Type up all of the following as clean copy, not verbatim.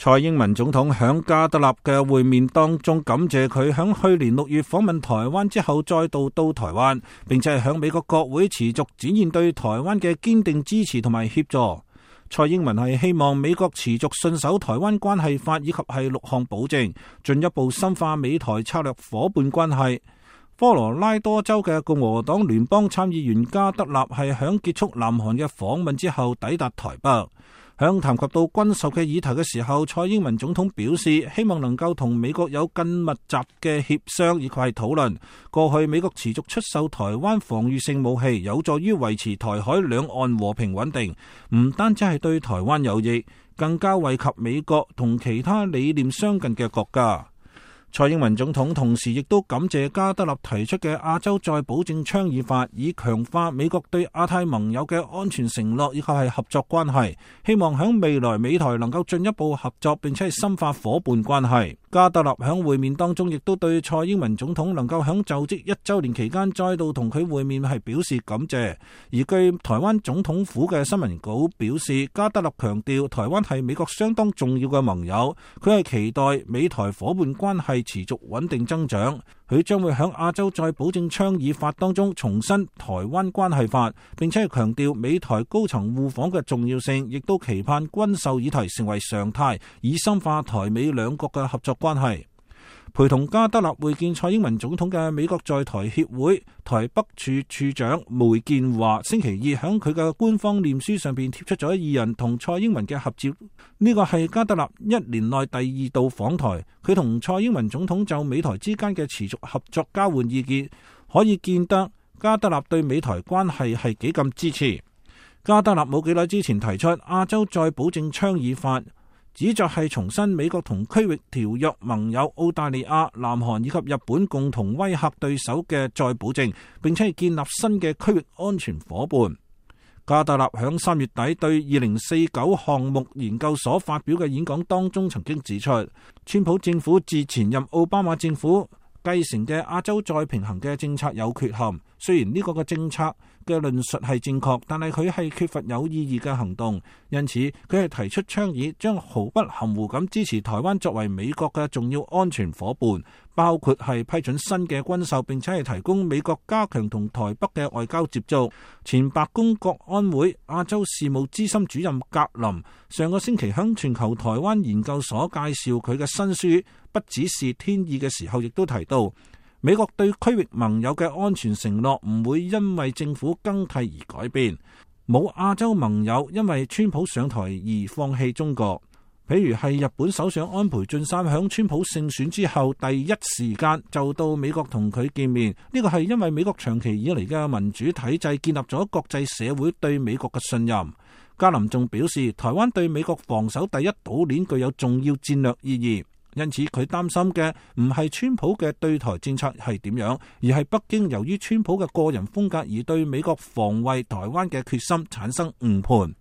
蔡英文總統響加德納嘅會面當中，感謝佢響去年6月訪問台灣之後再度到台灣，並且係響美國國會持續展現對台灣嘅堅定支持同埋協助。蔡英文係希望美國持續信守台灣關係法以及係6項保證，進一步深化美台策略夥伴關係。科羅拉多州嘅共和黨聯邦參議員加德納係響結束南韓嘅訪問之後抵達台北。響談及到軍售嘅議題嘅時候，蔡英文總統表示希望能夠同美國有更密集嘅協商以及係討論。過去美國持續出售台灣防禦性武器，有助於維持台海兩岸和平穩定，唔單止係對台灣有益，更加惠及美國同其他理念相近嘅國家。蔡英文總統同時亦都感謝加德納提出嘅亞洲再保證倡議法，以強化美國對亞太盟友嘅安全承諾以及係合作關係，希望響未來美台能夠進一步合作，並且係深化夥伴關係。加德納響會面當中亦都對蔡英文總統能夠響就職1週年期間再度同佢會面係表示感謝。而據台灣總統府嘅新聞稿表示，加德納強調台灣係美國相當重要嘅盟友，佢係期待美台夥伴關係持續穩定增長。佢將會喺亞洲再保證倡議法當中重申台灣關係法，並且係強調美台高層互訪嘅重要性，亦都期盼軍售議題成為常態，以深化台美兩國嘅合作關係。陪同加德納會見蔡英文總統嘅美國在台協會台北處處長梅建華，星期二喺佢嘅官方臉書上邊貼出咗2人同蔡英文嘅合照。呢個係加德納1年內第2度訪台，佢同蔡英文總統就美台之間嘅持續合作交換意見，可以見得加德納對美台關係係幾咁支持。加德納冇幾耐之前提出亞洲再保證倡議法，旨在係重申美國同區域條約盟友澳大利亞、南韓以及日本共同威嚇對手嘅再保證，並且係建立新嘅區域安全夥伴。加德納響3月底對2049項目研究所發表嘅演講當中曾經指出，川普政府自前任奧巴馬政府繼承嘅亞洲再平衡嘅政策有缺陷。雖然呢個嘅政策嘅論述係正確，但係佢係缺乏有意義嘅行動，因此佢係提出倡議，將毫不含糊咁支持台灣作為美國嘅重要安全夥伴，包括係批准新嘅軍售，並且係提供美國加強同台北嘅外交接觸。前白宮國安會亞洲事務資深主任格林上個星期向全球台灣研究所介紹佢嘅新書《不只是天意》嘅時候，亦都提到美國對區域盟友嘅安全承諾唔會因為政府更替而改變，冇亞洲盟友因為川普上台而放棄中國。譬如係日本首相安倍晉三響川普勝選之後第一時間就到美國同佢見面，呢個係因為美國長期以嚟嘅民主體制建立咗國際社會對美國嘅信任。加林仲表示，台灣對美國防守第一島鏈具有重要戰略意義。因此佢擔心嘅唔係川普嘅對台政策係點樣，而係北京由於川普嘅個人風格而對美國防衛台灣嘅決心產生誤判。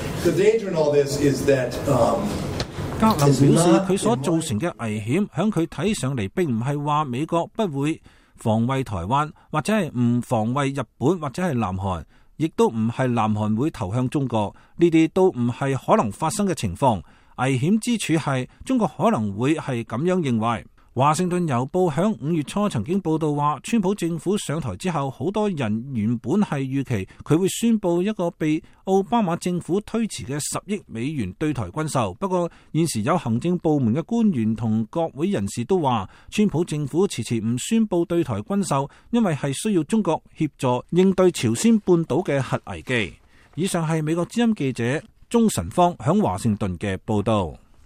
格林表示，佢所造成嘅危險響佢睇上嚟並唔係話美國不會防衛台灣，或者係唔防衛日本或者係南韓，亦都唔係南韓會投向中國，呢啲都唔係可能發生嘅情況。危險之處係中國可能會係咁樣認為。華盛頓郵報響5月初曾經報道話，川普政府上台之後，好多人原本係預期佢會宣布一個被奧巴馬政府推遲嘅10億美元對台軍售。不過現時有行政部門嘅官員同國會人士都話，川普政府遲遲唔宣布對台軍售，因為係需要中國協助應對朝鮮半島嘅核危機。以上係美國之音記者鍾晨芳響華盛頓嘅報道。